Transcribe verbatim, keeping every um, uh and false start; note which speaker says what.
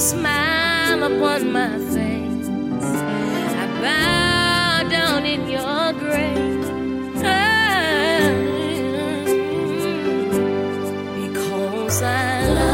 Speaker 1: smile upon my face. I bow down in your grace. Because I love